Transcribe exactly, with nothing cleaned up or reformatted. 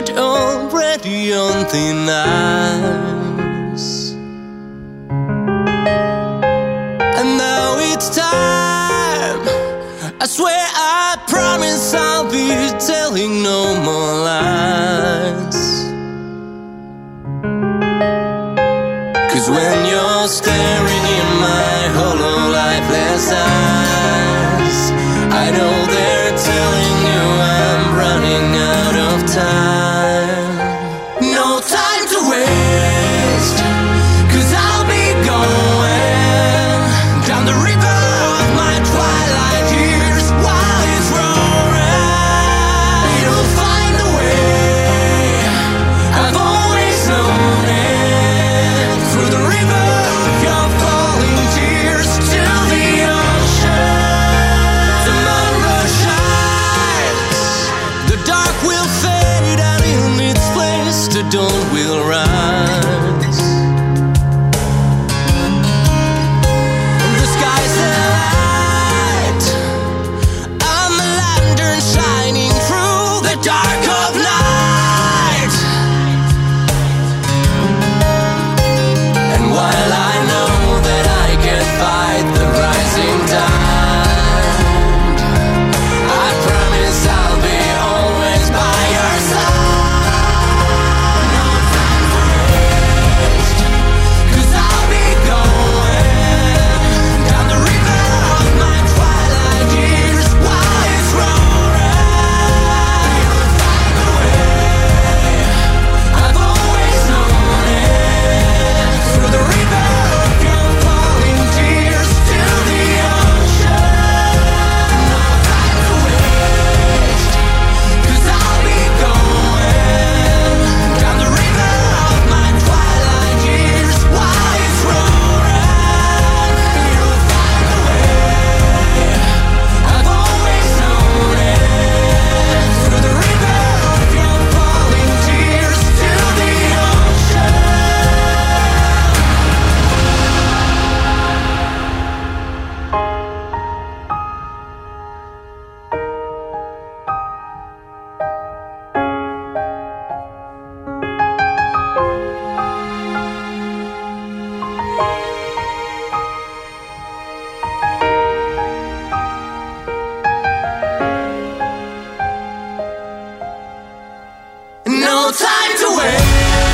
night already on thin ice. And now it's time. I swear I promise I'll be telling no more lies. 'Cause when you're staring in my hollow lifeless eyes, I know they're telling you I'm running out of time. No time to waste, 'cause I'll be going down the river of my twilight years while it's roaring. You'll find a way, I've always known it, through the river of your falling tears to the ocean. Tomorrow shines, the dark will fade and in its place the dawn will rise. The sky's alight, I'm a lantern shining through the dark of night. And while I know that I can fight the rising tide, I promise I'll be always by your side. No time to waste, 'cause I'll be going down the river of my twilight years while it's roaring. You'll find a way, I've always known it, through the river of your falling tears to the ocean. No time to waste, 'cause I'll be going down the river of my twilight years while it's roaring. You'll find a way, I've always known it, through the river of your falling tears to the ocean. No time to wait.